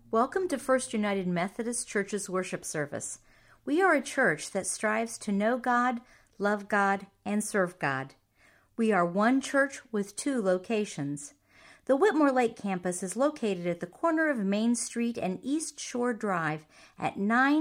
Welcome to First United Methodist Church's worship service. We are a church that strives to know God, love God, and serve God. We are one church with two locations. The Whitmore Lake campus is located at the corner of Main Street and East Shore Drive at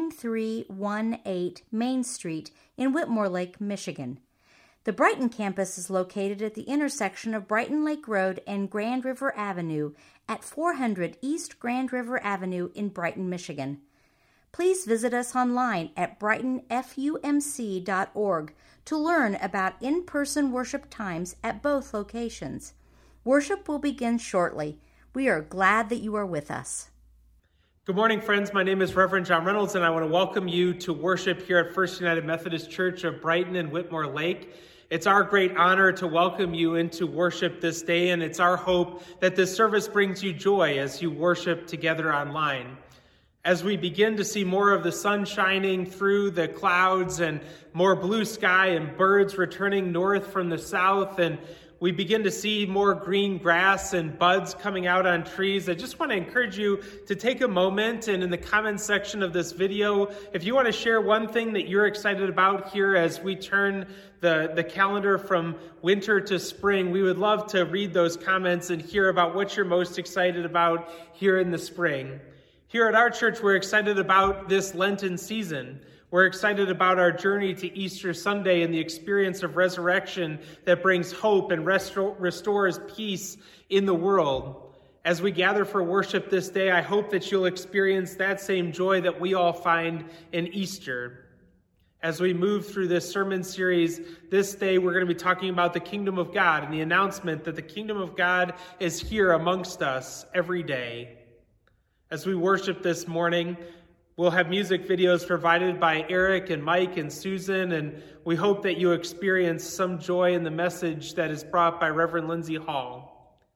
9318 Main Street in Whitmore Lake, Michigan. The Brighton campus is located at the intersection of Brighton Lake Road and Grand River Avenue at 400 East Grand River Avenue in Brighton, Michigan. Please visit us online at brightonfumc.org to learn about in-person worship times at both locations. Worship will begin shortly. We are glad that you are with us. Good morning, friends. My name is Reverend John Reynolds, and I want to welcome you to worship here at First United Methodist Church of Brighton and Whitmore Lake. It's our great honor to welcome you into worship this day, and it's our hope that this service brings you joy as you worship together online. As we begin to see more of the sun shining through the clouds and more blue sky and birds returning north from the south, and we begin to see more green grass and buds coming out on trees, I just want to encourage you to take a moment and in the comments section of this video, if you want to share one thing that you're excited about here as we turn the calendar from winter to spring, we would love to read those comments and hear about what you're most excited about here in the spring. Here at our church, we're excited about this Lenten season. We're excited about our journey to Easter Sunday and the experience of resurrection that brings hope and restores peace in the world. As we gather for worship this day, I hope that you'll experience that same joy that we all find in Easter. As we move through this sermon series this day, we're going to be talking about the kingdom of God and the announcement that the kingdom of God is here amongst us every day. As we worship this morning, we'll have music videos provided by Eric and Mike and Susan, and we hope that you experience some joy in the message that is brought by Reverend Lindsay Hall.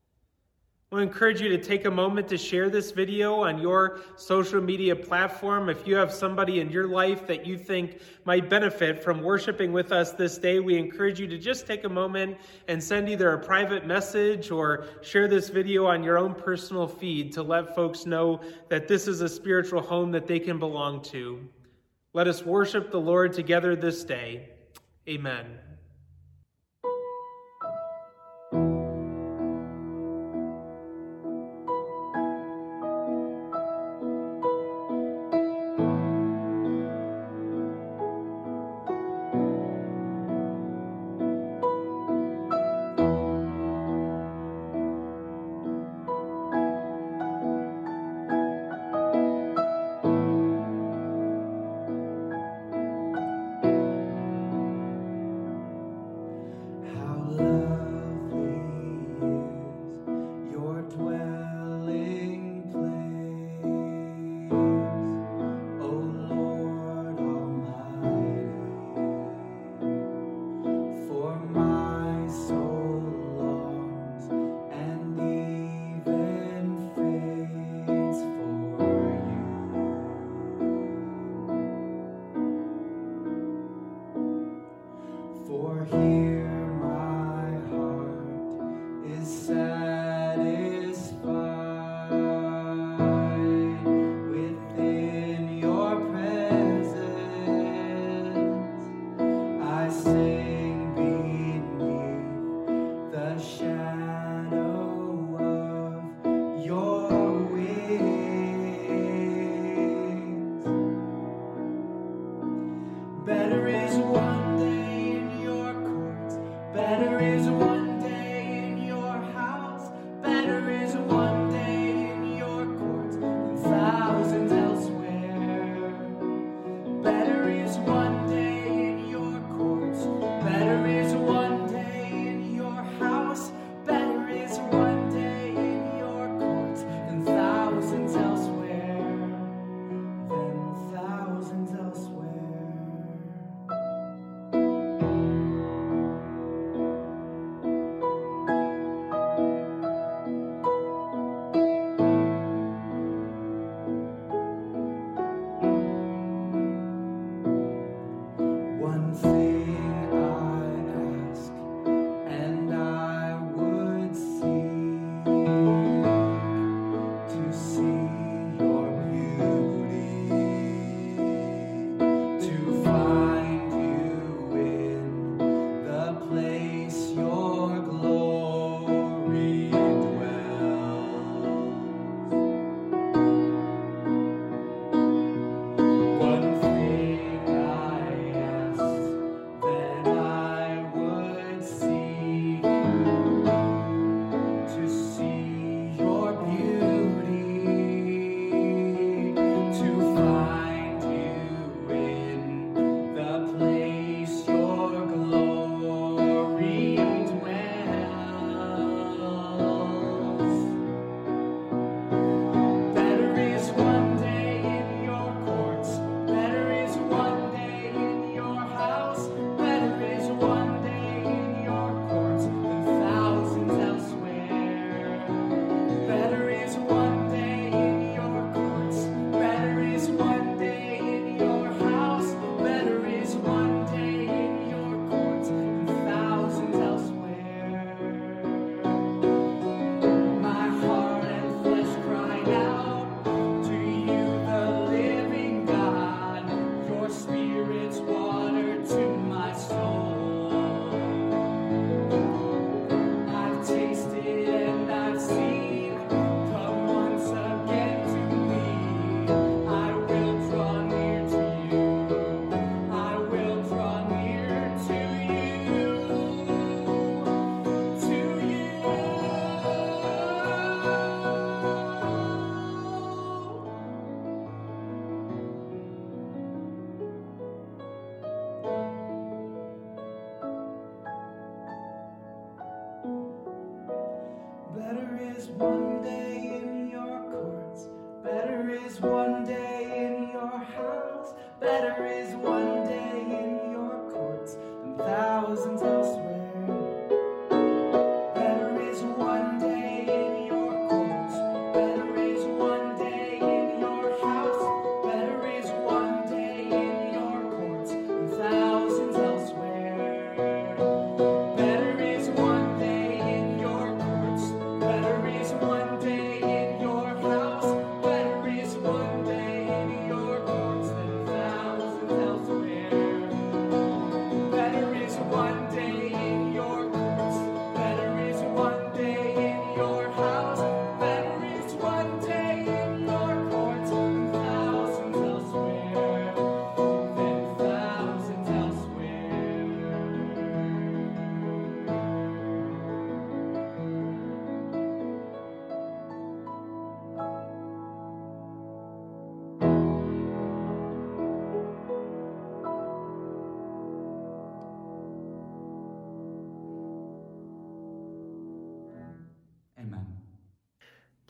I want to encourage you to take a moment to share this video on your social media platform. If you have somebody in your life that you think might benefit from worshiping with us this day, we encourage you to just take a moment and send either a private message or share this video on your own personal feed to let folks know that this is a spiritual home that they can belong to. Let us worship the Lord together this day. Amen.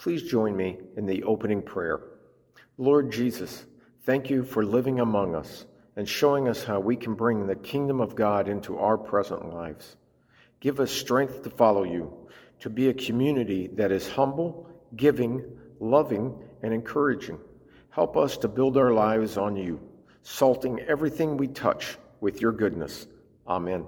Please join me in the opening prayer. Lord Jesus, thank you for living among us and showing us how we can bring the kingdom of God into our present lives. Give us strength to follow you, to be a community that is humble, giving, loving, and encouraging. Help us to build our lives on you, salting everything we touch with your goodness. Amen.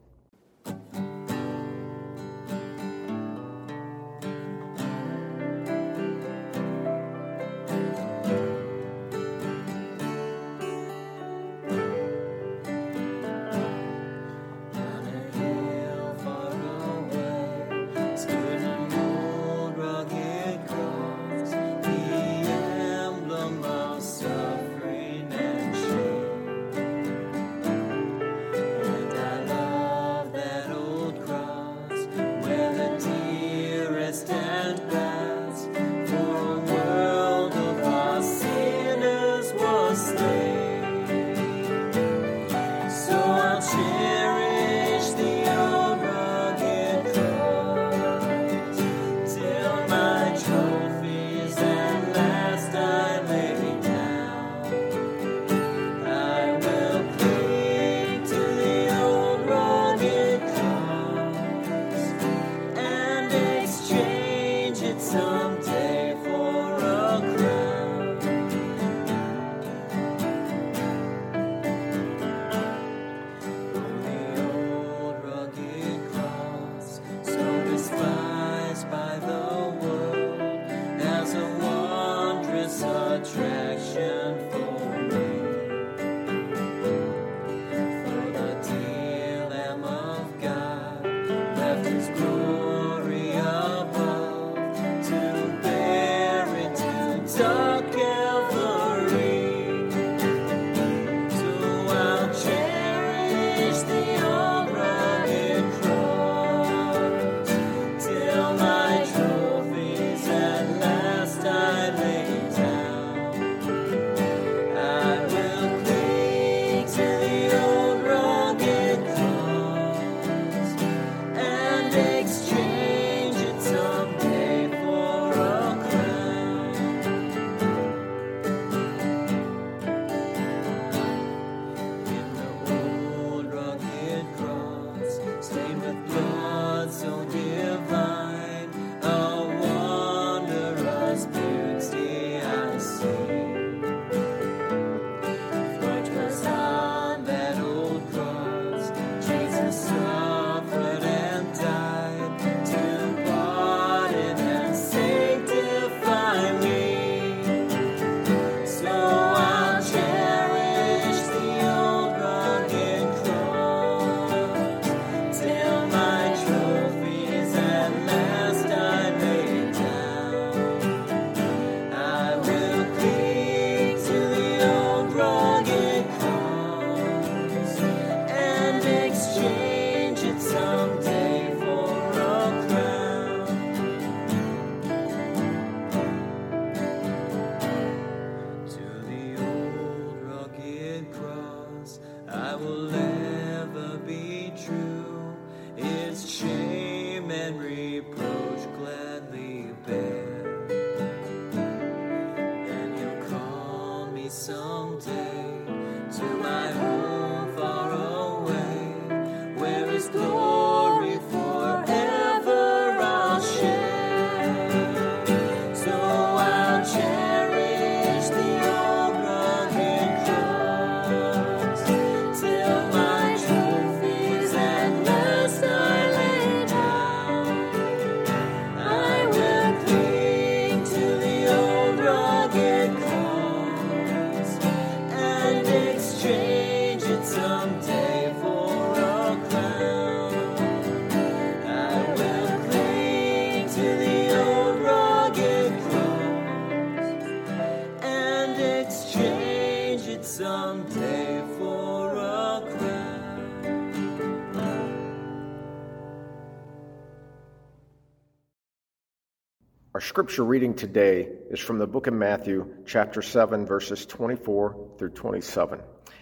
Our scripture reading today is from the book of Matthew, chapter 7, verses 24 through 27.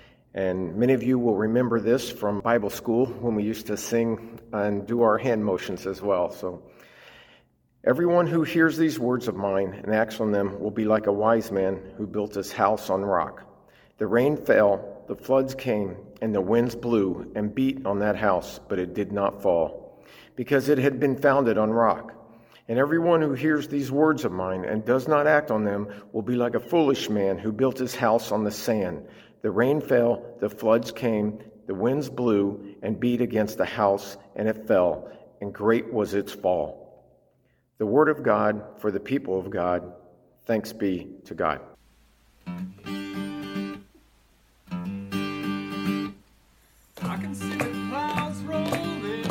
And many of you will remember this from Bible school when we used to sing and do our hand motions as well. So Everyone who hears these words of mine and acts on them will be like a wise man who built his house on rock. The rain fell, the floods came, and the winds blew and beat on that house, but it did not fall, because it had been founded on rock. And everyone who hears these words of mine and does not act on them will be like a foolish man who built his house on the sand. The rain fell, the floods came, the winds blew and beat against the house, and it fell, and great was its fall. The word of God for the people of God. Thanks be to God. I can see the clouds rolling.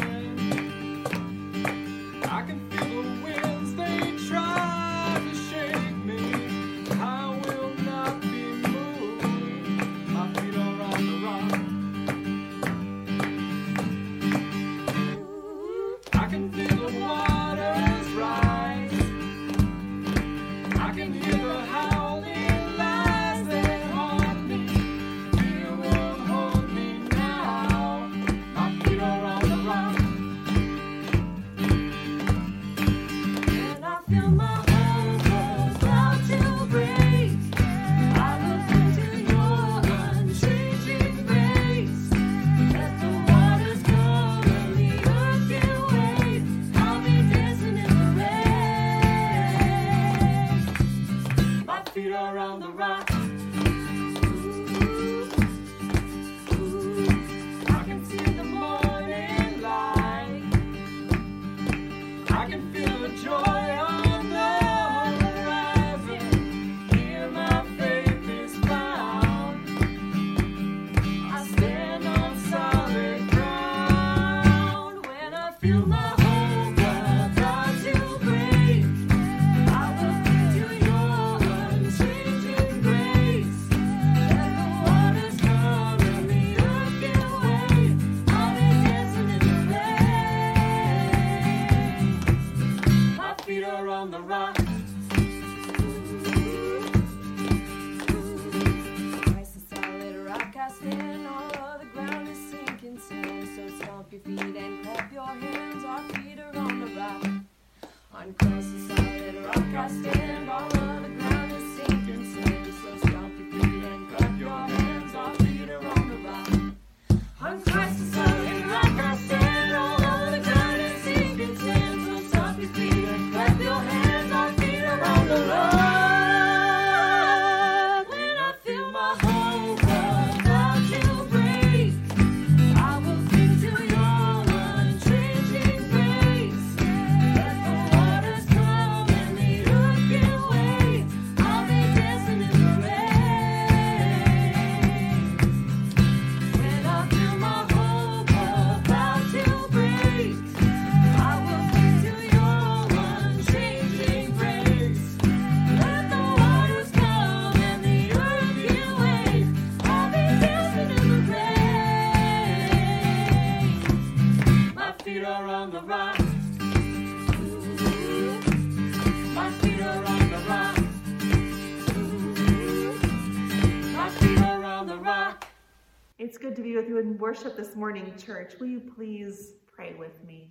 I can feel the winds, they try to shake me. I will not be moved. My feet are on the rock. I can feel the waters rise. I can hear the howling lies that haunt me. Fear won't hold me now. My feet are on the rock. And I feel my whole world about to break. I look into your unchanging face. Let the waters come and the earth give way. I'll be dancing in the rain. My feet are on the rock. I can see the morning light. I can feel the joy on the horizon. Here my faith is found. I stand on solid ground. When I feel my whole world about to break, I look into your unchanging grace. Let the waters come and the earth give way. I'll be dancing in the rain. My feet are on the rock. Christ is solid rock I stand. All of the ground is sinking sand. So stomp your feet and clap your hands. Our feet are on the rock. On Christ is solid rock I stand. All of the ground is sinking sand. So stomp your feet and clap your hands. Our feet are on the rock. On Christ is solid rock I stand. All of the ground is sinking sand. So stomp your feet and clap your hands. Our feet are on the rock. When I feel my whole world about to break, I will cling to your unchanging grace. Let the waters come and the earth give way. I'll be dancing in the rain. When I feel my whole world about to break, I will cling to your unchanging grace. Let the waters come and the earth give way. I'll be dancing in the rain. My feet are on the rock. My feet are on the rock. My feet are on the rock. It's good to be with you in worship this morning, church. Will you please pray with me?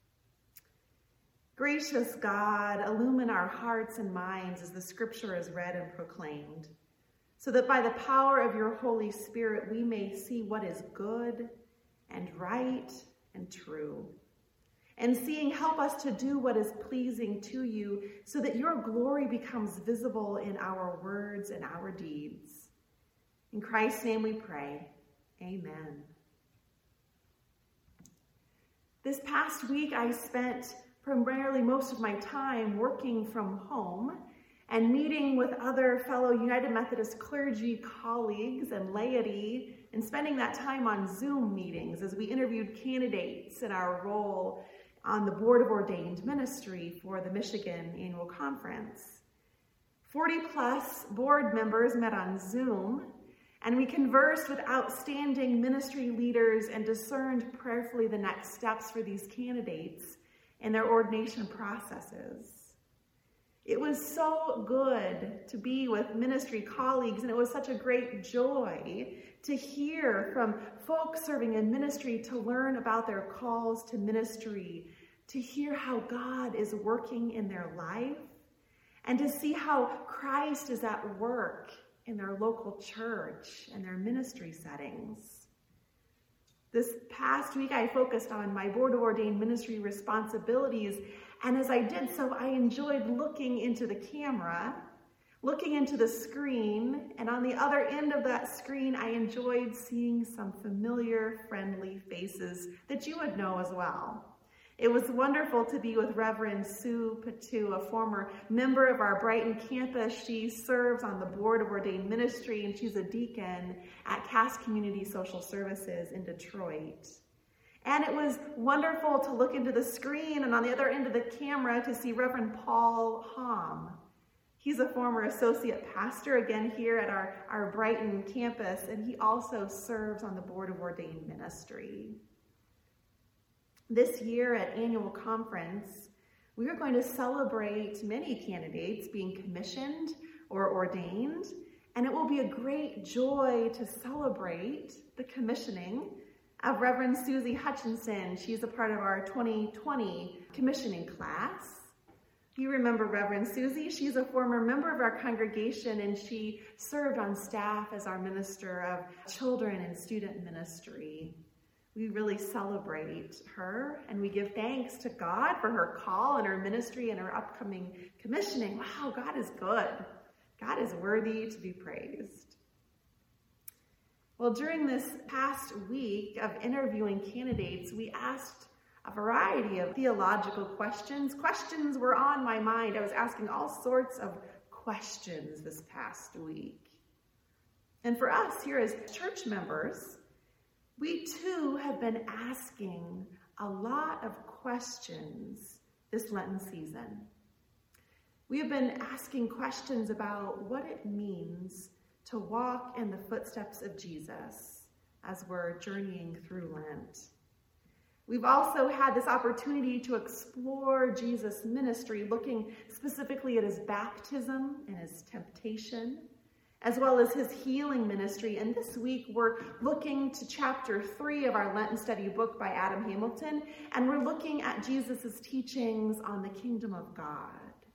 Gracious God, illumine our hearts and minds as the scripture is read and proclaimed, so that by the power of your Holy Spirit we may see what is good and right and true. And seeing, help us to do what is pleasing to you, so that your glory becomes visible in our words and our deeds. In Christ's name we pray. Amen. This past week, I spent primarily most of my time working from home and meeting with other fellow United Methodist clergy colleagues and laity, and spending that time on Zoom meetings as we interviewed candidates in our role on the Board of Ordained Ministry for the Michigan Annual Conference. 40-plus board members met on Zoom, and we conversed with outstanding ministry leaders and discerned prayerfully the next steps for these candidates in their ordination processes. It was so good to be with ministry colleagues, and it was such a great joy to hear from folks serving in ministry, to learn about their calls to ministry, to hear how God is working in their life, and to see how Christ is at work in their local church and their ministry settings. This past week, I focused on my Board of Ordained ministry responsibilities, and as I did so, I enjoyed looking into the camera, looking into the screen, and on the other end of that screen, I enjoyed seeing some familiar, friendly faces that you would know as well. It was wonderful to be with Reverend Sue Patu, a former member of our Brighton campus. She serves on the Board of Ordained Ministry, and she's a deacon at Cass Community Social Services in Detroit. And it was wonderful to look into the screen and on the other end of the camera to see Reverend Paul Hom. He's a former associate pastor, again, here at our Brighton campus, and he also serves on the Board of Ordained Ministry. This year at annual conference, we are going to celebrate many candidates being commissioned or ordained, and it will be a great joy to celebrate the commissioning of Reverend Susie Hutchinson. She's a part of our 2020 commissioning class. You remember Reverend Susie? She's a former member of our congregation, and she served on staff as our minister of children and student ministry. We really celebrate her, and we give thanks to God for her call and her ministry and her upcoming commissioning. Wow, God is good. God is worthy to be praised. Well, during this past week of interviewing candidates, we asked a variety of theological questions. Questions were on my mind. I was asking all sorts of questions this past week. And for us here as church members, we too have been asking a lot of questions this Lenten season. We have been asking questions about what it means to walk in the footsteps of Jesus as we're journeying through Lent. We've also had this opportunity to explore Jesus' ministry, looking specifically at his baptism and his temptation, as well as his healing ministry. And this week, we're looking to chapter 3 of our Lenten study book by Adam Hamilton, and we're looking at Jesus' teachings on the kingdom of God.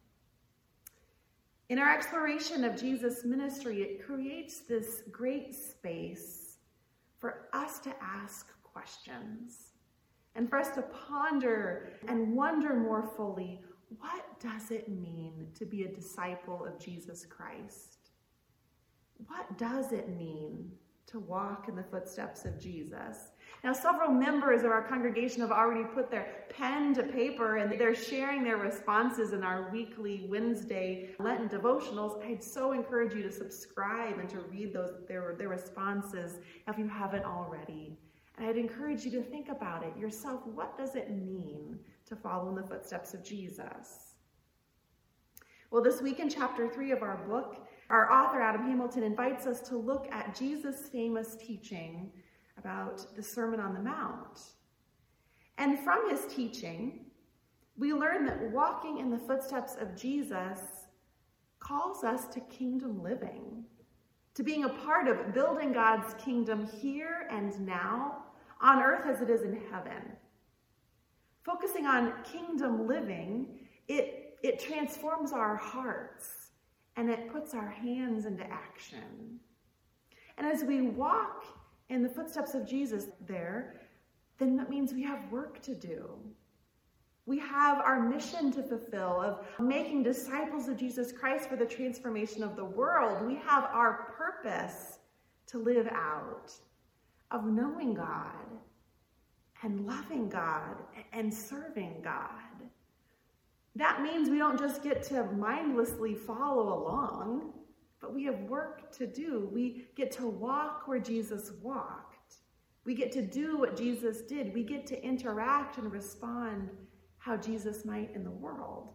In our exploration of Jesus' ministry, it creates this great space for us to ask questions and for us to ponder and wonder more fully, what does it mean to be a disciple of Jesus Christ? What does it mean to walk in the footsteps of Jesus? Now, several members of our congregation have already put their pen to paper, and they're sharing their responses in our weekly Wednesday Lenten devotionals. I'd so encourage you to subscribe and to read their responses if you haven't already. And I'd encourage you to think about it yourself. What does it mean to follow in the footsteps of Jesus? Well, this week in chapter 3 of our book, our author, Adam Hamilton, invites us to look at Jesus' famous teaching about the Sermon on the Mount. And from his teaching, we learn that walking in the footsteps of Jesus calls us to kingdom living, to being a part of building God's kingdom here and now, on earth as it is in heaven. Focusing on kingdom living, it transforms our hearts, and it puts our hands into action. And as we walk in the footsteps of Jesus there, then that means we have work to do. We have our mission to fulfill of making disciples of Jesus Christ for the transformation of the world. We have our purpose to live out of knowing God and loving God and serving God. That means we don't just get to mindlessly follow along, but we have work to do. We get to walk where Jesus walked. We get to do what Jesus did. We get to interact and respond how Jesus might in the world.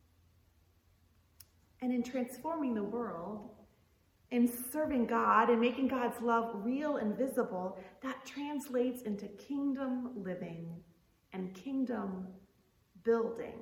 And in transforming the world, in serving God and making God's love real and visible, that translates into kingdom living and kingdom building.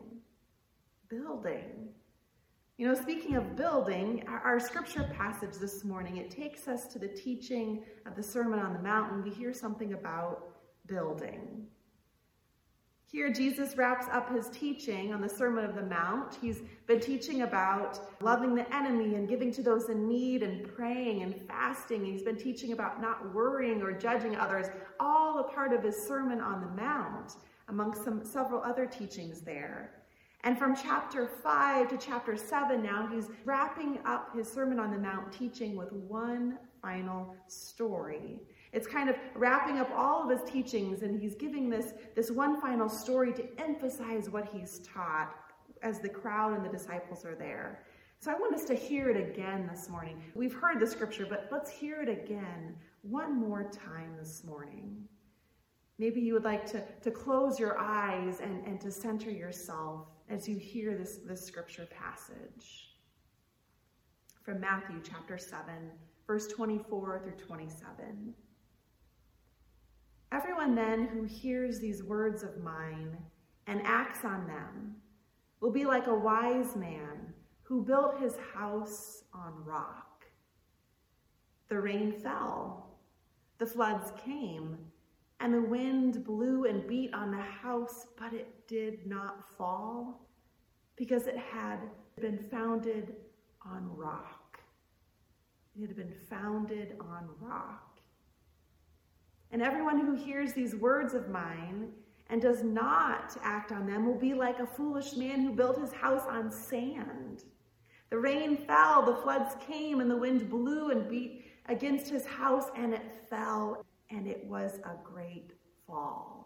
You know, speaking of building, our scripture passage this morning, it takes us to the teaching of the Sermon on the Mount, and we hear something about building. Here, Jesus wraps up his teaching on the Sermon on the Mount. He's been teaching about loving the enemy and giving to those in need and praying and fasting. He's been teaching about not worrying or judging others, all a part of his Sermon on the Mount, amongst several other teachings there. And from chapter 5 to chapter 7 now, he's wrapping up his Sermon on the Mount teaching with one final story. It's kind of wrapping up all of his teachings, and he's giving this one final story to emphasize what he's taught as the crowd and the disciples are there. So I want us to hear it again this morning. We've heard the scripture, but let's hear it again one more time this morning. Maybe you would like to close your eyes and to center yourself as you hear this scripture passage. From Matthew chapter 7, verse 24 through 27. Everyone then who hears these words of mine and acts on them will be like a wise man who built his house on rock. The rain fell, the floods came, and the wind blew and beat on the house, but it did not fall because it had been founded on rock. It had been founded on rock. And everyone who hears these words of mine and does not act on them will be like a foolish man who built his house on sand. The rain fell, the floods came, and the wind blew and beat against his house, and it fell, and it was a great fall.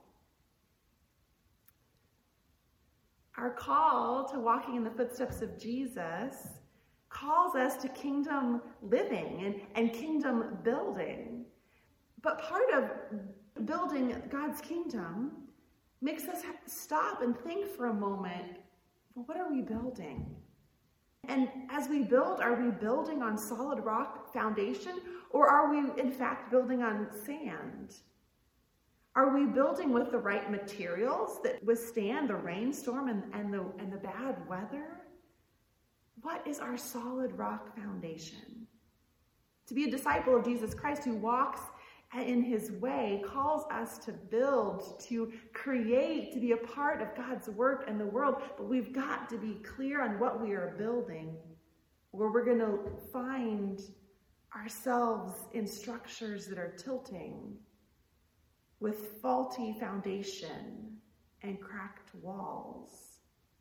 Our call to walking in the footsteps of Jesus calls us to kingdom living and kingdom building. But part of building God's kingdom makes us stop and think for a moment, well, what are we building? And as we build, are we building on solid rock foundation, or are we in fact building on sand? Are we building with the right materials that withstand the rainstorm and the bad weather? What is our solid rock foundation? To be a disciple of Jesus Christ who walks in his way calls us to build, to create, to be a part of God's work in the world. But we've got to be clear on what we are building, or we're going to find ourselves in structures that are tilting with faulty foundation and cracked walls.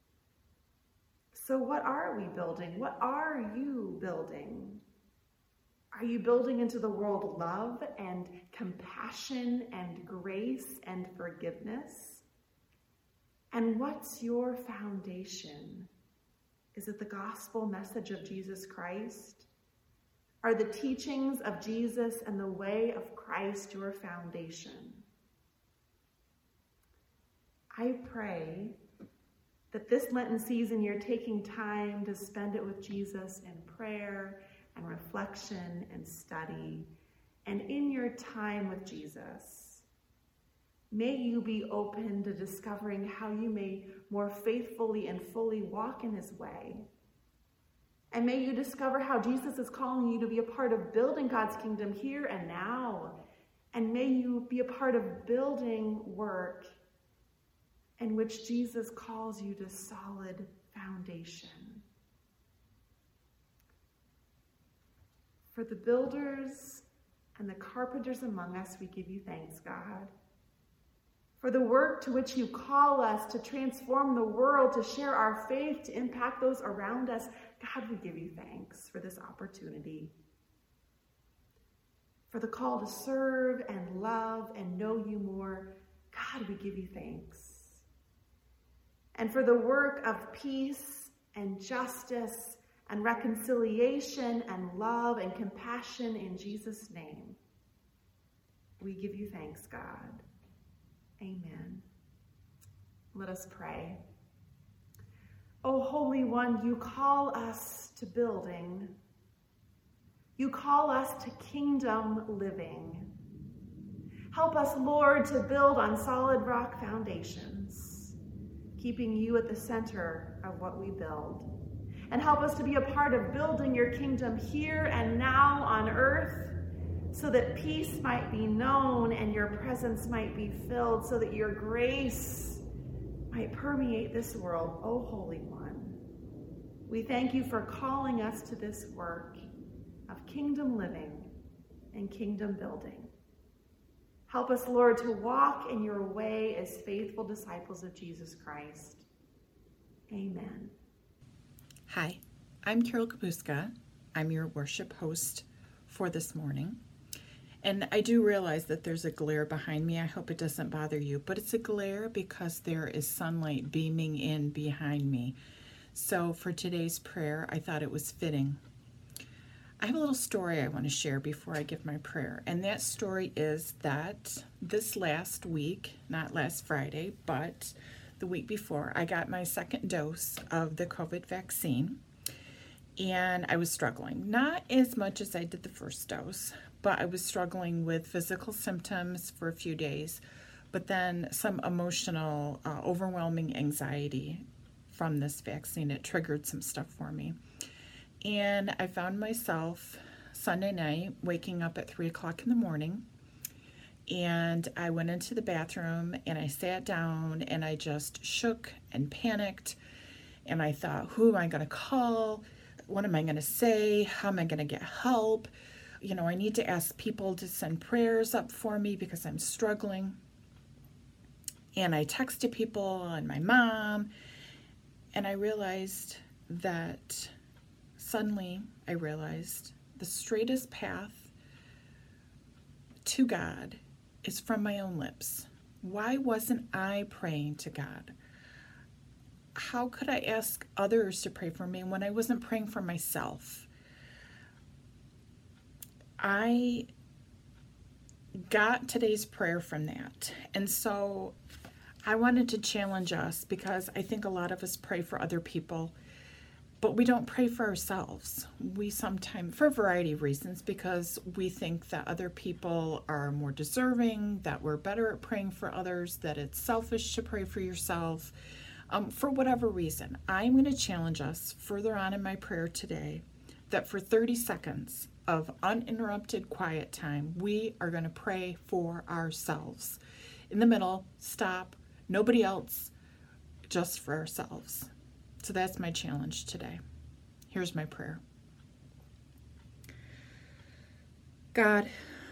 So what are we building? What are you building? Are you building into the world love and compassion and grace and forgiveness? And what's your foundation? Is it the gospel message of Jesus Christ? Are the teachings of Jesus and the way of Christ your foundation? I pray that this Lenten season you're taking time to spend it with Jesus in prayer and reflection and study. And in your time with Jesus, may you be open to discovering how you may more faithfully and fully walk in his way. And may you discover how Jesus is calling you to be a part of building God's kingdom here and now. And may you be a part of building work in which Jesus calls you to solid foundation. For the builders and the carpenters among us, we give you thanks, God. For the work to which you call us to transform the world, to share our faith, to impact those around us, God, we give you thanks for this opportunity. For the call to serve and love and know you more, God, we give you thanks. And for the work of peace and justice and reconciliation and love and compassion in Jesus' name, we give you thanks, God. Amen. Let us pray. O Holy One, you call us to building. You call us to kingdom living. Help us, Lord, to build on solid rock foundations, keeping you at the center of what we build. And help us to be a part of building your kingdom here and now on earth, so that peace might be known and your presence might be filled, so that your grace might permeate this world, O Holy One. We thank you for calling us to this work of kingdom living and kingdom building. Help us, Lord, to walk in your way as faithful disciples of Jesus Christ. Amen. Hi, I'm Carol Kapuska. I'm your worship host for this morning. And I do realize that there's a glare behind me. I hope it doesn't bother you, but it's a glare because there is sunlight beaming in behind me. So for today's prayer, I thought it was fitting. I have a little story I want to share before I give my prayer. And that story is that this last week, not last Friday, but the week before, I got my second dose of the COVID vaccine. And I was struggling. Not as much as I did the first dose, but I was struggling with physical symptoms for a few days, but then some emotional, overwhelming anxiety from this vaccine. It triggered some stuff for me. And I found myself Sunday night waking up at 3 o'clock in the morning, and I went into the bathroom and I sat down and I just shook and panicked, and I thought, who am I going to call? What am I going to say? How am I going to get help? You know, I need to ask people to send prayers up for me because I'm struggling. And I texted people and my mom, and I realized that suddenly I realized the straightest path to God is from my own lips. Why wasn't I praying to God? How could I ask others to pray for me when I wasn't praying for myself? I got today's prayer from that. And so I wanted to challenge us because I think a lot of us pray for other people, but we don't pray for ourselves. We sometimes, for a variety of reasons, because we think that other people are more deserving, that we're better at praying for others, that it's selfish to pray for yourself. For whatever reason, I'm going to challenge us further on in my prayer today that for 30 seconds of uninterrupted quiet time, we are going to pray for ourselves. In the middle, stop, nobody else, just for ourselves. So that's my challenge today. Here's my prayer. God,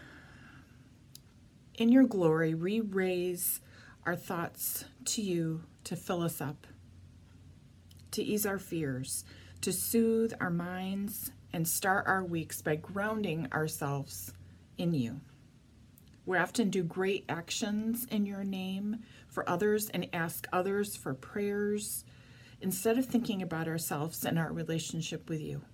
in your glory, we raise our thoughts to you to fill us up, to ease our fears, to soothe our minds, and start our weeks by grounding ourselves in you. We often do great actions in your name for others and ask others for prayers instead of thinking about ourselves and our relationship with you.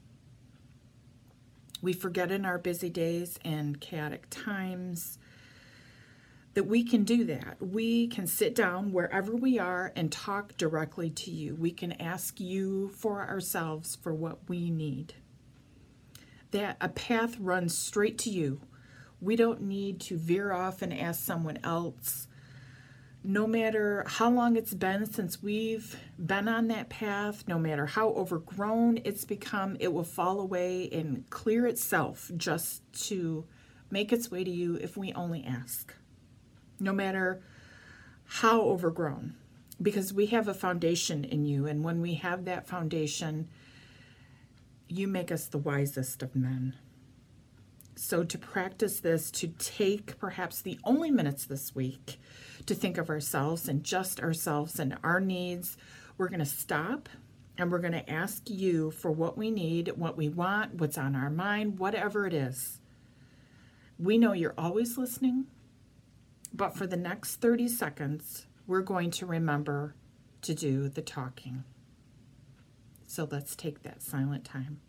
We forget in our busy days and chaotic times that we can do that. We can sit down wherever we are and talk directly to you. We can ask you for ourselves for what we need. That a path runs straight to you. We don't need to veer off and ask someone else. No matter how long it's been since we've been on that path, no matter how overgrown it's become, it will fall away and clear itself just to make its way to you if we only ask. No matter how overgrown, because we have a foundation in you, and when we have that foundation, you make us the wisest of men. So to practice this, to take perhaps the only minutes this week to think of ourselves and just ourselves and our needs, we're going to stop and we're going to ask you for what we need, what we want, what's on our mind, whatever it is. We know you're always listening, but for the next 30 seconds, we're going to remember to do the talking. So let's take that silent time.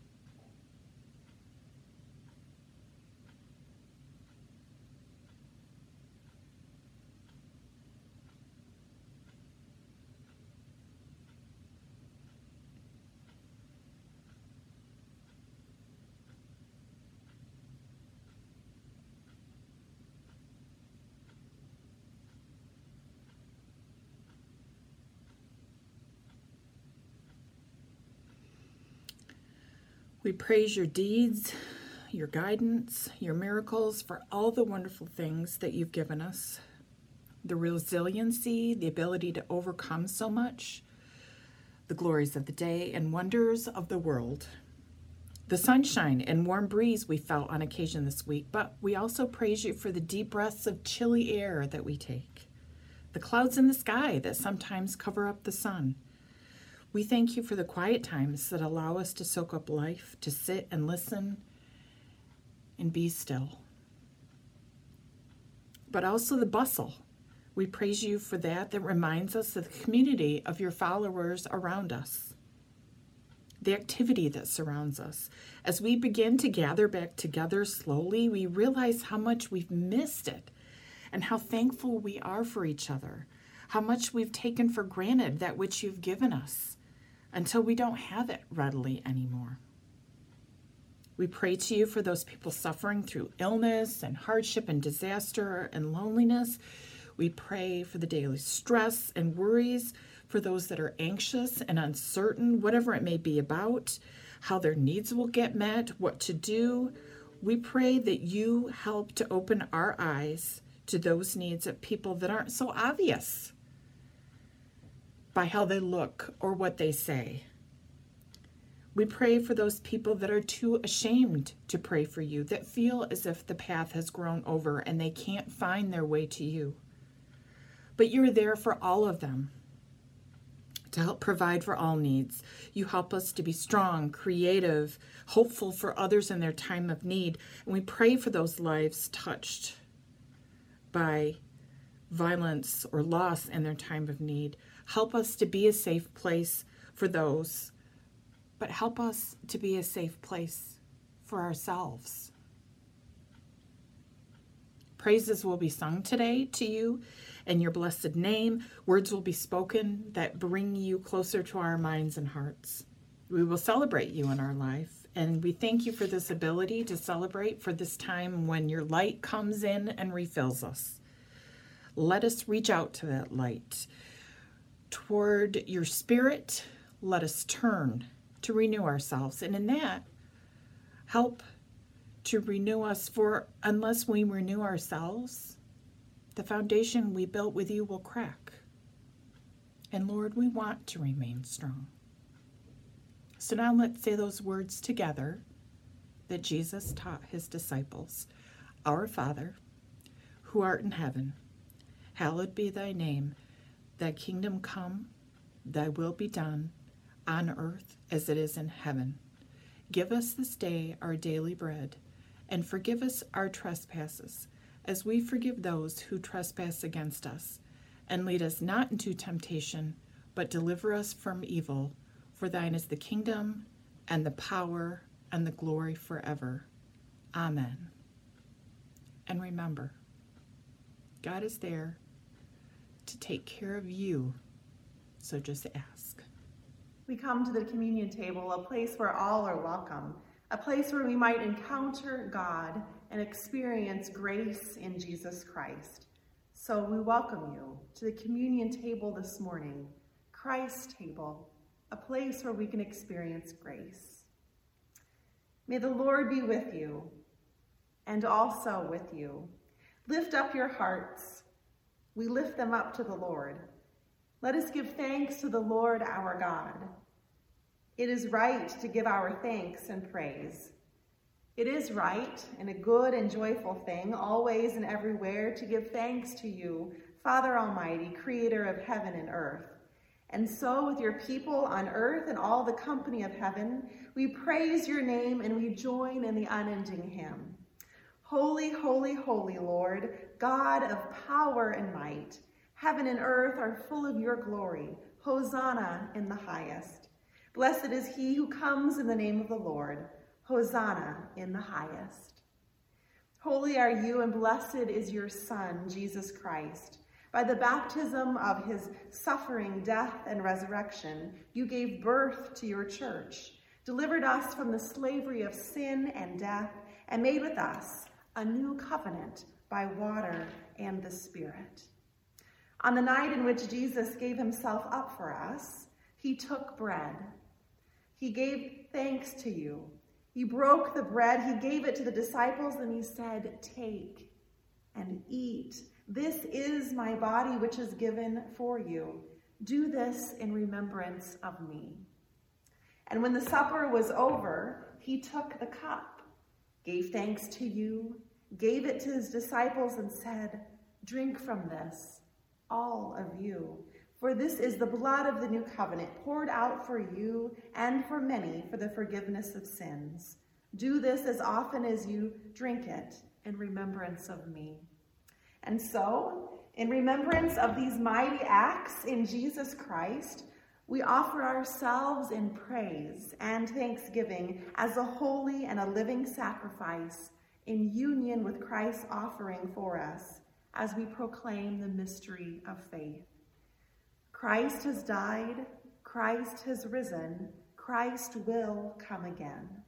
We praise your deeds, your guidance, your miracles, for all the wonderful things that you've given us. the resiliency, the ability to overcome so much, the glories of the day and wonders of the world, the sunshine and warm breeze we felt on occasion this week, but we also praise you for the deep breaths of chilly air that we take, the clouds in the sky that sometimes cover up the sun. We thank you for the quiet times that allow us to soak up life, to sit and listen and be still. But also the bustle. We praise you for that reminds us of the community of your followers around us, the activity that surrounds us. As we begin to gather back together slowly, we realize how much we've missed it and how thankful we are for each other, how much we've taken for granted that which you've given us until we don't have it readily anymore. We pray to you for those people suffering through illness and hardship and disaster and loneliness. We pray for the daily stress and worries for those that are anxious and uncertain, whatever it may be about, how their needs will get met, what to do. We pray that you help to open our eyes to those needs of people that aren't so obvious by how they look or what they say. We pray for those people that are too ashamed to pray for you, that feel as if the path has grown over and they can't find their way to you. But you're there for all of them to help provide for all needs. You help us to be strong, creative, hopeful for others in their time of need. And we pray for those lives touched by violence or loss in their time of need. Help us to be a safe place for those, but help us to be a safe place for ourselves. Praises will be sung today to you in your blessed name. Words will be spoken that bring you closer to our minds and hearts. We will celebrate you in our life, and we thank you for this ability to celebrate for this time when your light comes in and refills us. Let us reach out to that light. Toward your spirit, let us turn to renew ourselves. And in that, help to renew us, for unless we renew ourselves, the foundation we built with you will crack. And Lord, we want to remain strong. So now let's say those words together that Jesus taught his disciples. Our Father, who art in heaven, hallowed be thy name. Thy kingdom come, thy will be done, on earth as it is in heaven. Give us this day our daily bread, and forgive us our trespasses, as we forgive those who trespass against us. And lead us not into temptation, but deliver us from evil. For thine is the kingdom, and the power, and the glory forever. Amen. And remember, God is there to take care of you, so just ask. We come to the communion table, a place where all are welcome, a place where we might encounter God and experience grace in Jesus Christ. So we welcome you to the communion table this morning, Christ's table, a place where we can experience grace. May the Lord be with you and also with you. Lift up your hearts. We lift them up to the Lord. Let us give thanks to the Lord our God. It is right to give our thanks and praise. It is right and a good and joyful thing, always and everywhere, to give thanks to you, Father Almighty, creator of heaven and earth. And so with your people on earth and all the company of heaven, we praise your name and we join in the unending hymn. Holy, holy, holy Lord, God of power and might, heaven and earth are full of your glory. Hosanna in the highest. Blessed is he who comes in the name of the Lord. Hosanna in the highest. Holy are you and blessed is your Son, Jesus Christ. By the baptism of his suffering, death, and resurrection, you gave birth to your church, delivered us from the slavery of sin and death, and made with us a new covenant by water and the Spirit. On the night in which Jesus gave himself up for us, he took bread. He gave thanks to you. He broke the bread. He gave it to the disciples, and he said, "Take and eat. This is my body, which is given for you. Do this in remembrance of me." And when the supper was over, he took the cup, gave thanks to you, gave it to his disciples, and said, "Drink from this, all of you. For this is the blood of the new covenant, poured out for you and for many for the forgiveness of sins. Do this as often as you drink it in remembrance of me." And so, in remembrance of these mighty acts in Jesus Christ, we offer ourselves in praise and thanksgiving as a holy and a living sacrifice in union with Christ's offering for us as we proclaim the mystery of faith. Christ has died, Christ has risen, Christ will come again.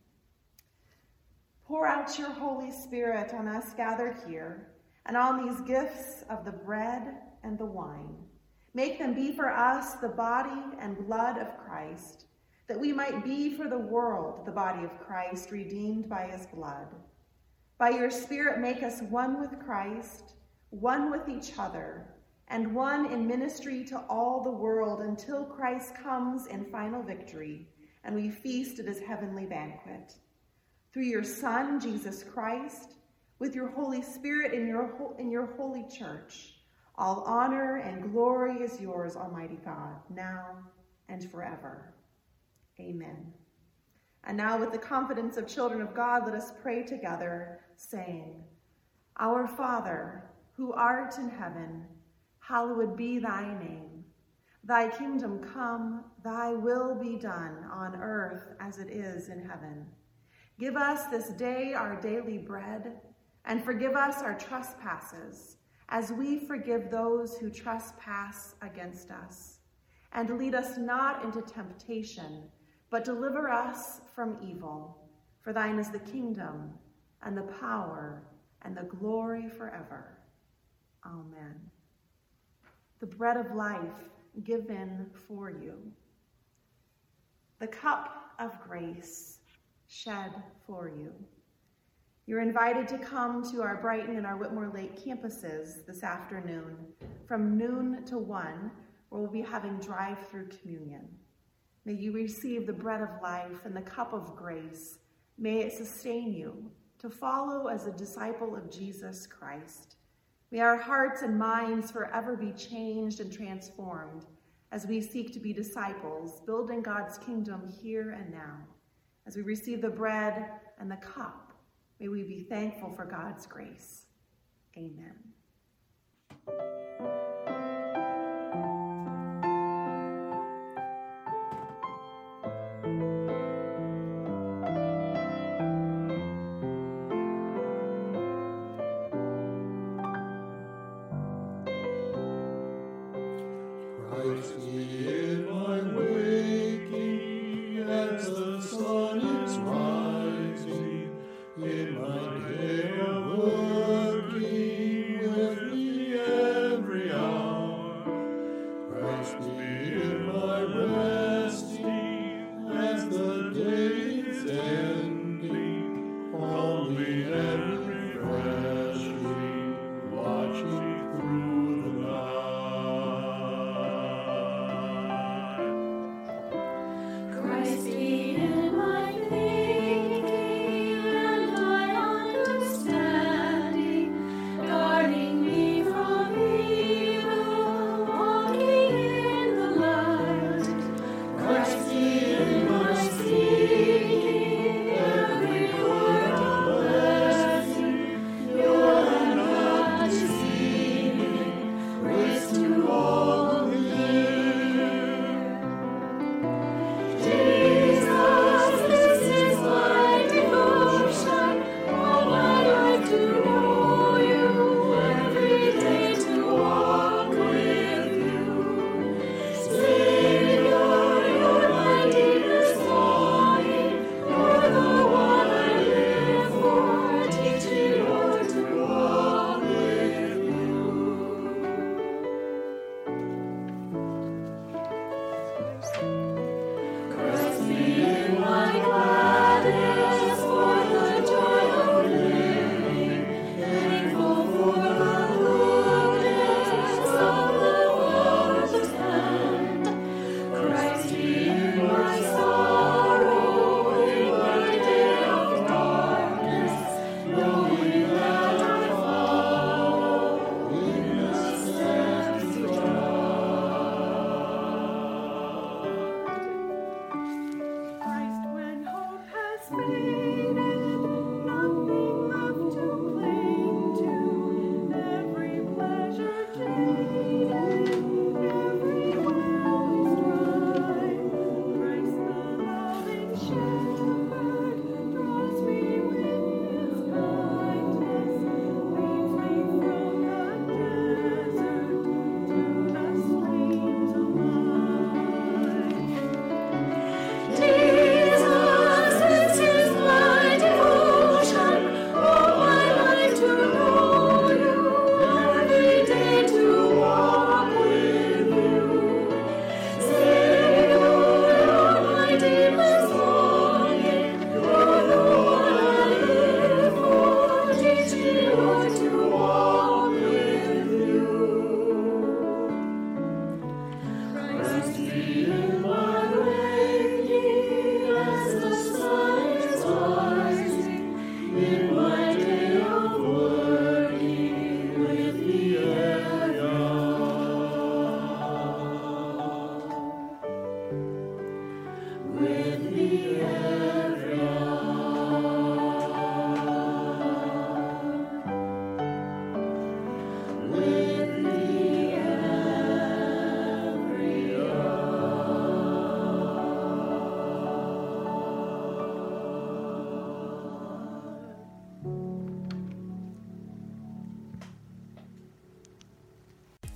Pour out your Holy Spirit on us gathered here and on these gifts of the bread and the wine. Make them be for us the body and blood of Christ, that we might be for the world the body of Christ, redeemed by his blood. By your Spirit, make us one with Christ, one with each other, and one in ministry to all the world until Christ comes in final victory and we feast at his heavenly banquet. Through your Son, Jesus Christ, with your Holy Spirit in your holy church, all honor and glory is yours, Almighty God, now and forever. Amen. And now, with the confidence of children of God, let us pray together, saying, "Our Father, who art in heaven, hallowed be thy name. Thy kingdom come, thy will be done on earth as it is in heaven. Give us this day our daily bread, and forgive us our trespasses, as we forgive those who trespass against us. And lead us not into temptation, but deliver us from evil. For thine is the kingdom, and the power, and the glory forever. Amen." The bread of life given for you. The cup of grace shed for you. You're invited to come to our Brighton and our Whitmore Lake campuses this afternoon from noon to 1, where we'll be having drive-through communion. May you receive the bread of life and the cup of grace. May it sustain you to follow as a disciple of Jesus Christ. May our hearts and minds forever be changed and transformed as we seek to be disciples, building God's kingdom here and now. As we receive the bread and the cup, may we be thankful for God's grace. Amen. Christ be in my waking as the sun is rising, in my day of working with me every hour.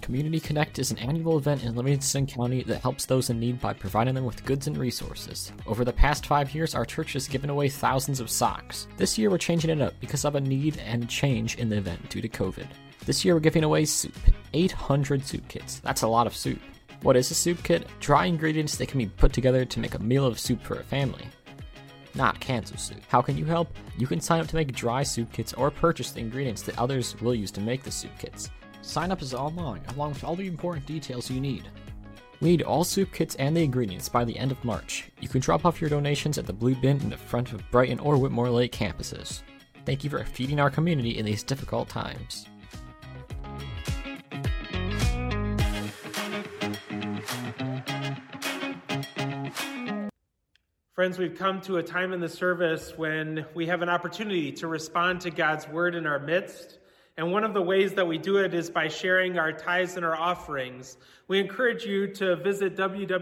Community Connect is an annual event in Livingston County that helps those in need by providing them with goods and resources. Over the past 5 years, our church has given away thousands of socks. This year, we're changing it up because of a need and change in the event due to COVID. This year, we're giving away soup. 800 soup kits. That's a lot of soup. What is a soup kit? Dry ingredients that can be put together to make a meal of soup for a family. Not cans of soup. How can you help? You can sign up to make dry soup kits or purchase the ingredients that others will use to make the soup kits. Sign up is online, along with all the important details you need. We need all soup kits and the ingredients by the end of March. You can drop off your donations at the blue bin in the front of Brighton or Whitmore Lake campuses. Thank you for feeding our community in these difficult times. Friends, we've come to a time in the service when we have an opportunity to respond to God's word in our midst. And one of the ways that we do it is by sharing our tithes and our offerings. We encourage you to visit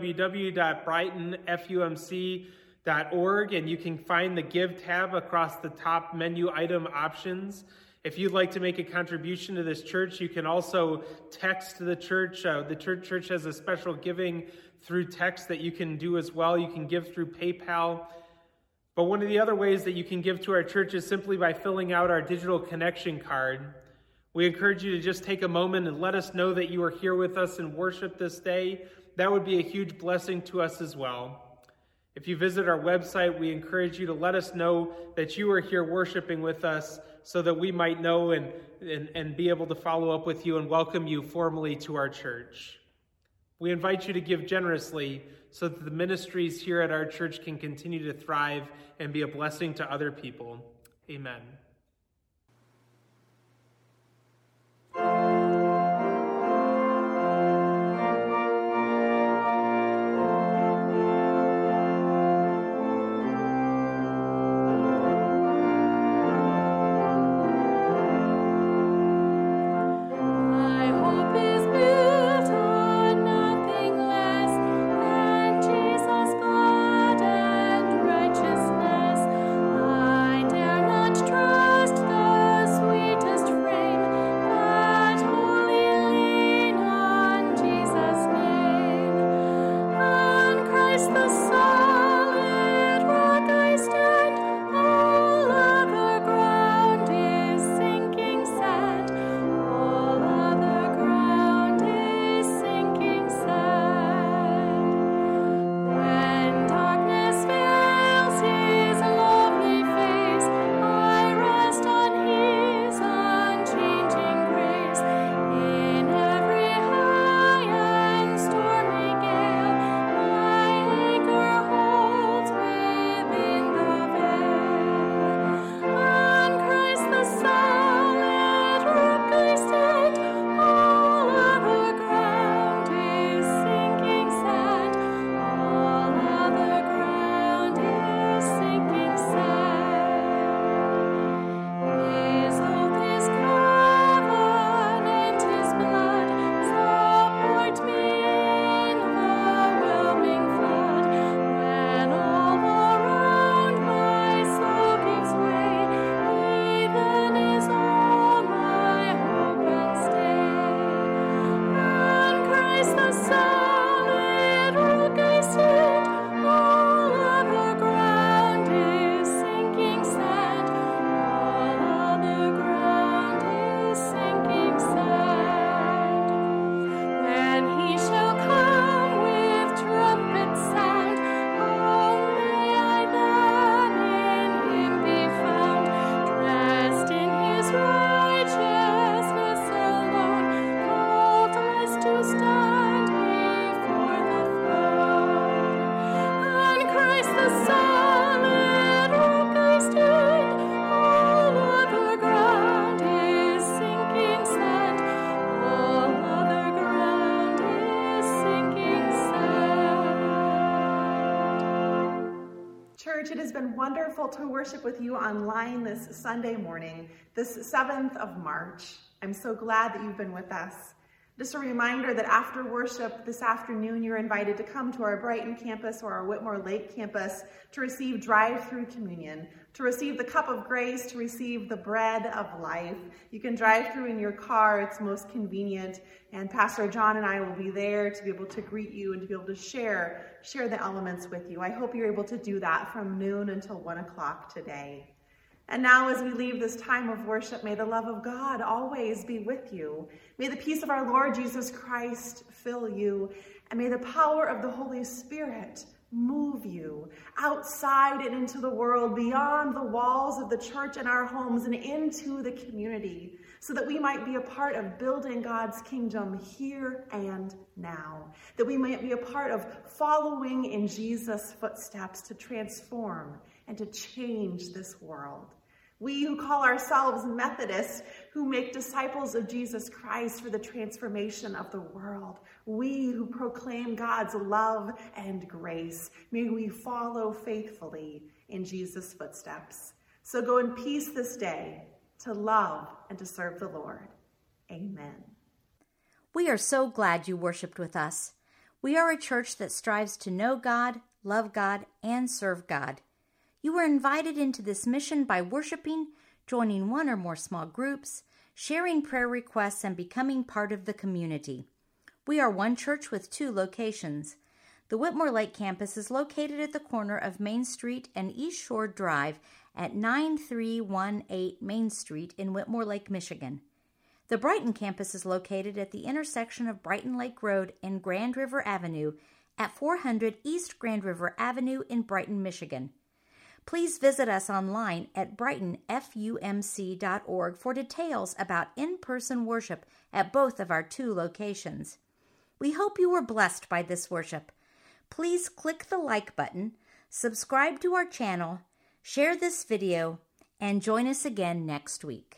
www.brightonfumc.org, and you can find the Give tab across the top menu item options. If you'd like to make a contribution to this church, you can also text the church. The church has a special giving through text that you can do as well. You can give through PayPal. But one of the other ways that you can give to our church is simply by filling out our digital connection card. We encourage you to just take a moment and let us know that you are here with us in worship this day. That would be a huge blessing to us as well. If you visit our website, we encourage you to let us know that you are here worshiping with us so that we might know and be able to follow up with you and welcome you formally to our church. We invite you to give generously so that the ministries here at our church can continue to thrive and be a blessing to other people. Amen. It has been wonderful to worship with you online this Sunday morning, this 7th of March. I'm so glad that you've been with us. Just a reminder that after worship this afternoon, you're invited to come to our Brighton campus or our Whitmore Lake campus to receive drive-through communion, to receive the cup of grace, to receive the bread of life. You can drive through in your car, it's most convenient, and Pastor John and I will be there to be able to greet you and to be able to share the elements with you. I hope you're able to do that from noon until 1 o'clock today. And now as we leave this time of worship, may the love of God always be with you. May the peace of our Lord Jesus Christ fill you, and may the power of the Holy Spirit move you outside and into the world, beyond the walls of the church and our homes and into the community, so that we might be a part of building God's kingdom here and now, that we might be a part of following in Jesus' footsteps to transform and to change this world. We who call ourselves Methodists, who make disciples of Jesus Christ for the transformation of the world. We who proclaim God's love and grace. May we follow faithfully in Jesus' footsteps. So go in peace this day to love and to serve the Lord. Amen. We are so glad you worshiped with us. We are a church that strives to know God, love God, and serve God. You were invited into this mission by worshiping, joining one or more small groups, sharing prayer requests, and becoming part of the community. We are one church with 2 locations. The Whitmore Lake campus is located at the corner of Main Street and East Shore Drive at 9318 Main Street in Whitmore Lake, Michigan. The Brighton campus is located at the intersection of Brighton Lake Road and Grand River Avenue at 400 East Grand River Avenue in Brighton, Michigan. Please visit us online at brightonfumc.org for details about in-person worship at both of our 2 locations. We hope you were blessed by this worship. Please click the like button, subscribe to our channel, share this video, and join us again next week.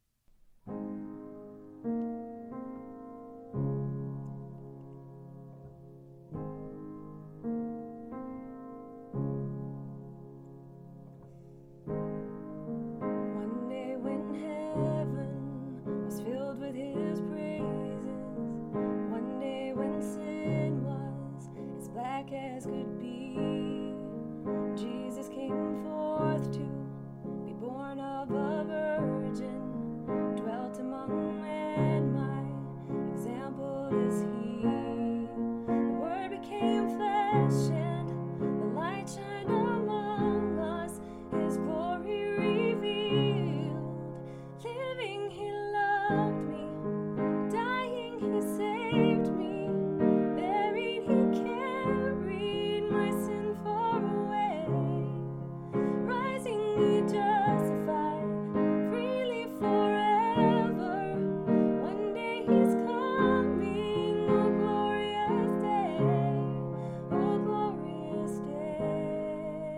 As could be, Jesus came forth to be born of a virgin, dwelt among men, my example is he. The Word became flesh and the light shined among us, his glory revealed. Living he loved me, dying he saved me, buried he carried my sin far away, rising he justified freely forever. One day he's coming, oh glorious day, oh glorious day.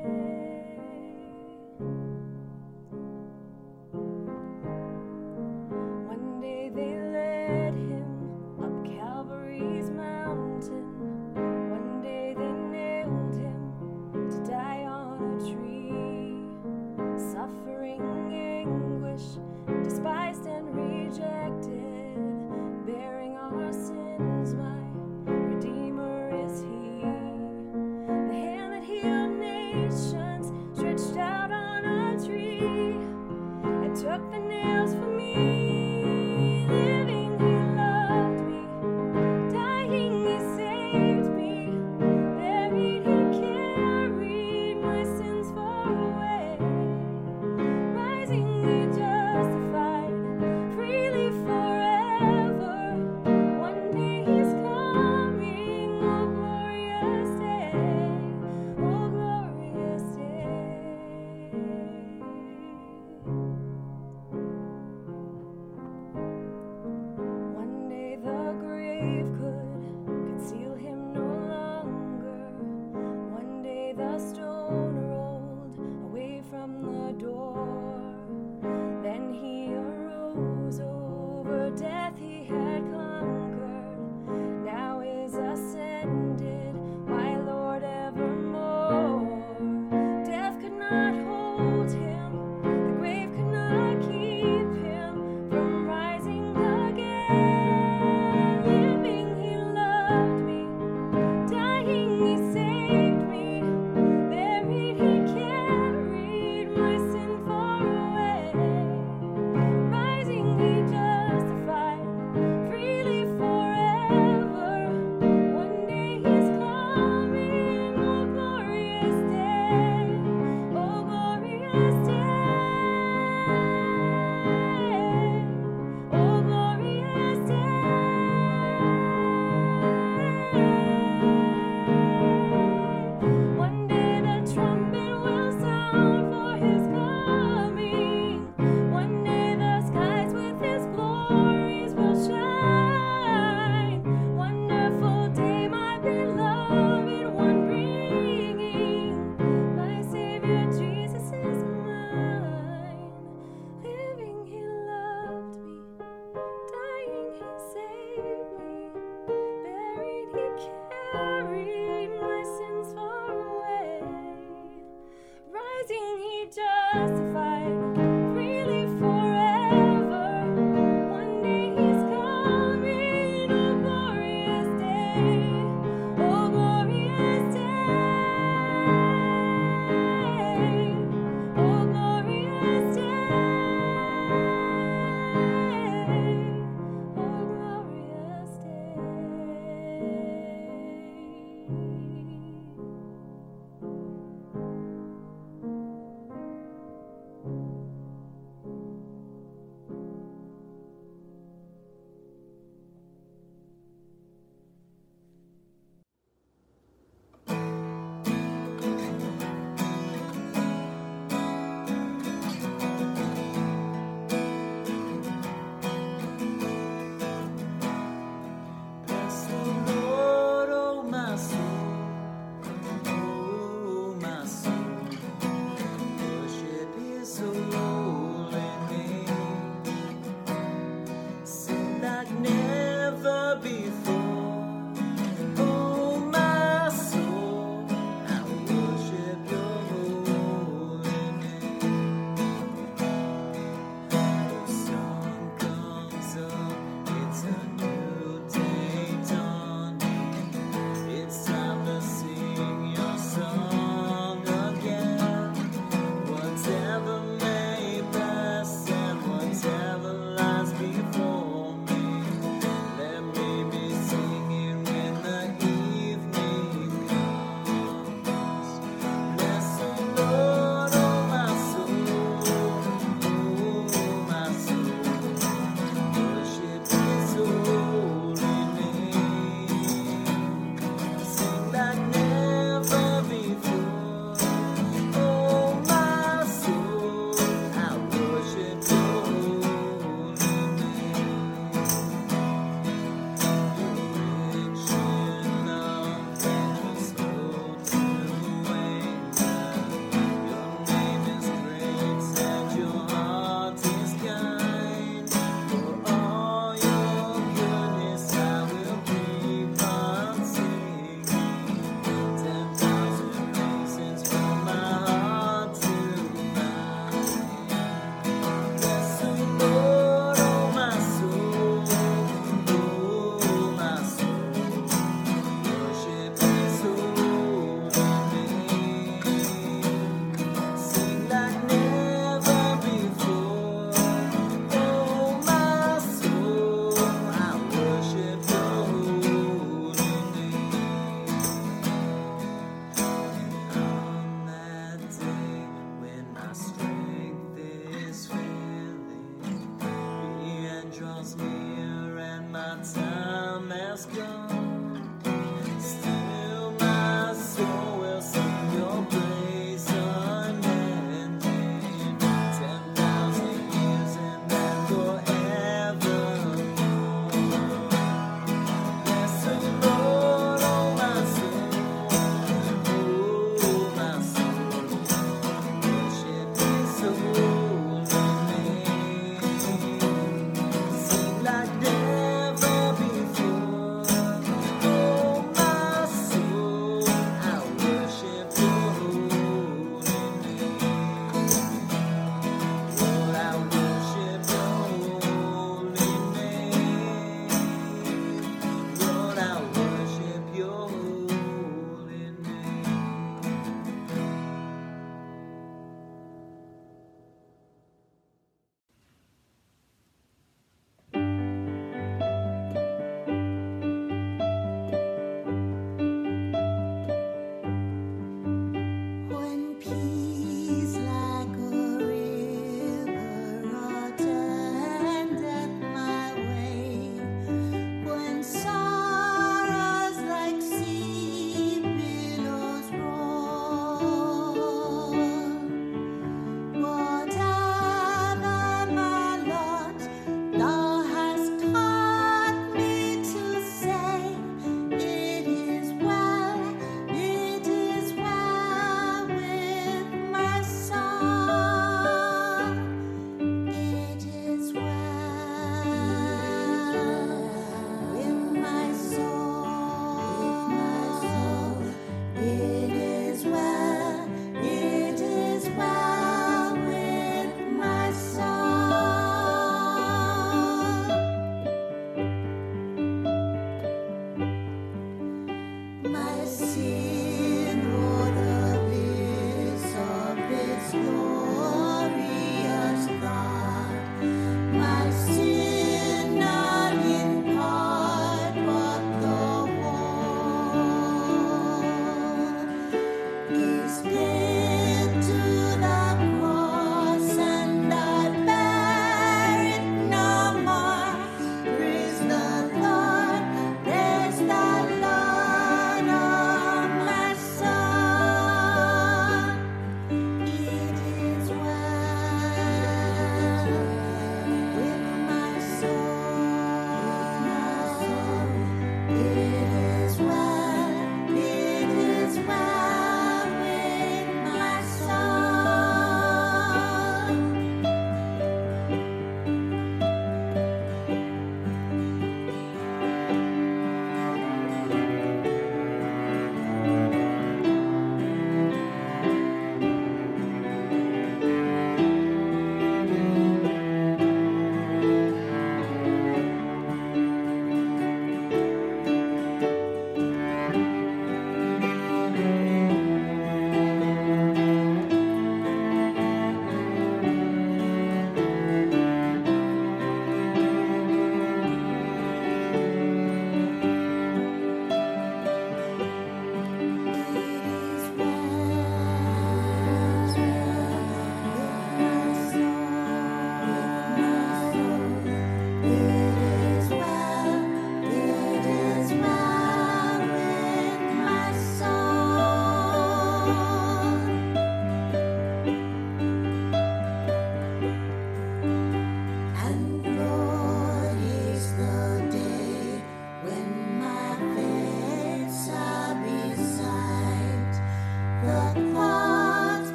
One day they led him up Calvary's mountain. One day they nailed him to die on a tree. Suffering anguish, despised and rejected, bearing our sins, my Redeemer is he. The hand that healed nations stretched out on a tree and took the nails for me. Living he loved me, dying he saved me, buried he carried my sins far away, rising he justified freely forever. One day he's coming, oh glorious day, oh glorious day.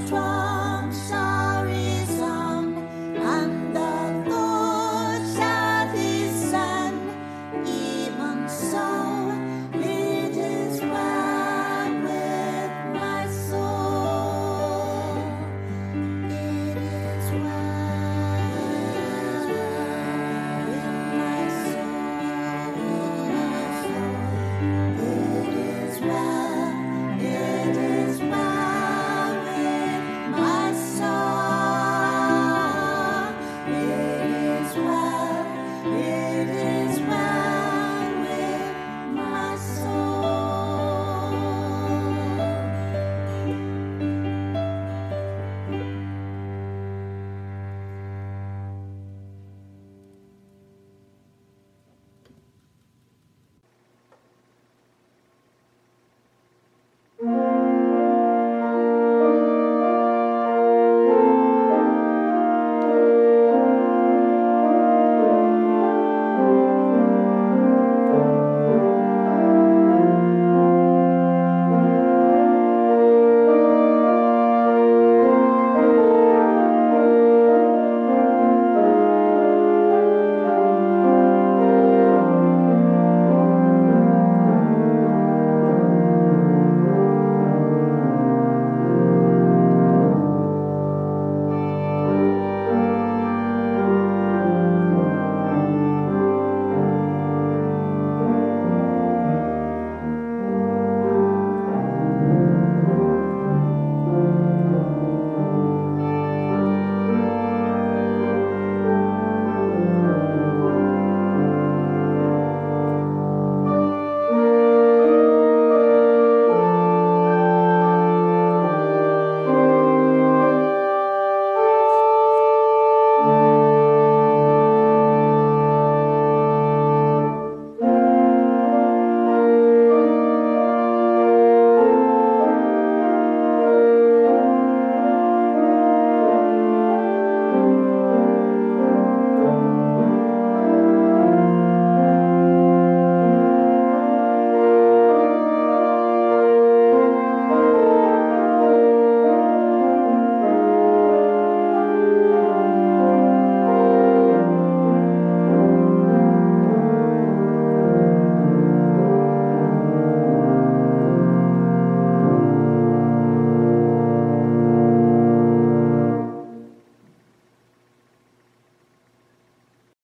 try.